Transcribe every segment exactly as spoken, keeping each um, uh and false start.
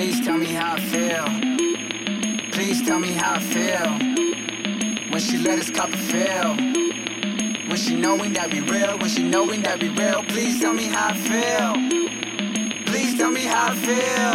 Please tell me how I feel. Please tell me how I feel. When she let us cop a feel. When she knowing that we real. When she knowing that we real. Please tell me how I feel. Please tell me how I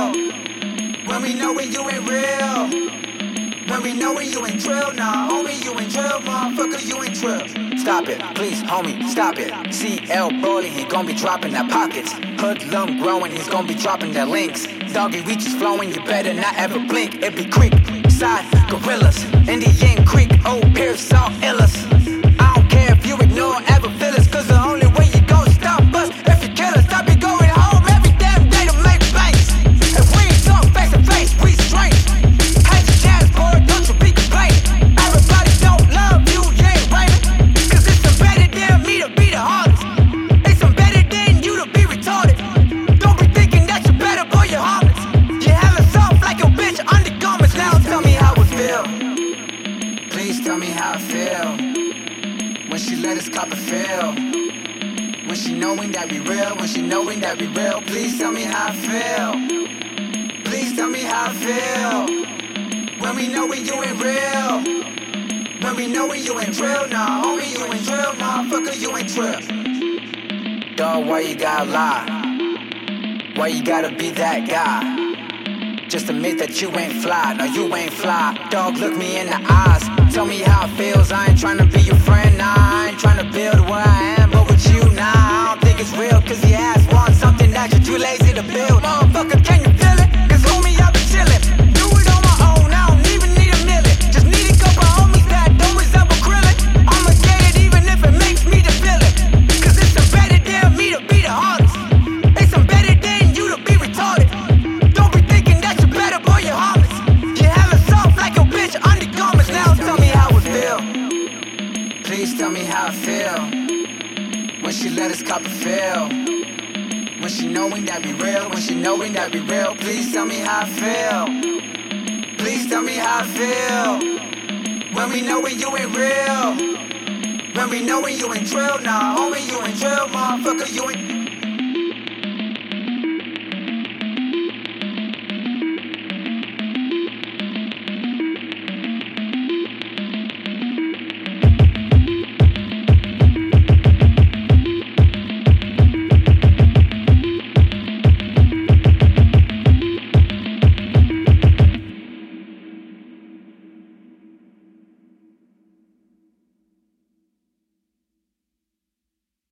feel. When we know when you ain't real. When we know when you ain't drill. Nah, homie, you ain't drill. Motherfucker, you ain't drill. Stop it, please, homie, stop it. C L Brody, he gon' be dropping that pockets. Hoodlum growing, he's gon' be dropping that links. Doggy reach is flowing, you better not ever blink. It be quick, side gorillas, Indian Creek, Old Pierce, all illas. I don't care if you ignore, ever feel us, cause the only way you gon' stop us if you kill us. Stop you going home every damn day to make banks. If we ain't talk face to face, we straight. Hate your chance, boy, don't you be complaining. Everybody don't love you, you ain't raining. Cause it's embedded in me to be the hardest. It's embedded in you to be retarded. Don't be thinking that you're better, boy, you're harmless. You hella soft like your bitch undergarments. Now tell me how it feel. Please tell me how I feel. When she let us cop a feel. When she knowing that we real. When she knowing that we real. Please tell me how I feel. Please tell me how I feel. When we know when you ain't real. When we know when you ain't drill. Nah, homie, you ain't drill. Motherfucker, you ain't drill. Dog, why you gotta lie? Why you gotta be that guy? Just admit that you ain't fly. No, you ain't fly. Dog, look me in the eyes. Tell me how it feels. I ain't tryna be your friend. Nah, I ain't tryna build where I am. But with you, nah, I don't think it's real. Cause your ass wants something that you're too lazy to build. Motherfucker, can you feel it? Cause homie, I be chillin'. Do it on my own. I don't even need a million. Just need a couple homies that don't resemble Krillin. I'ma get it even if it makes me the villain. Cause it's embedded in me to be the hardest. It's embedded in you to be retarded. Don't be thinking that you're better, boy, you're harmless. You hella soft like your bitch undergarments. Now tell me how it feel. Please tell me how I feel. When she let us cop a feel. When she knowing that we real. When she knowing that we real. Please tell me how I feel. Please tell me how I feel. When we know when you ain't real. When we know when you ain't drill. Nah, homie, you ain't drill. Motherfucker, you ain't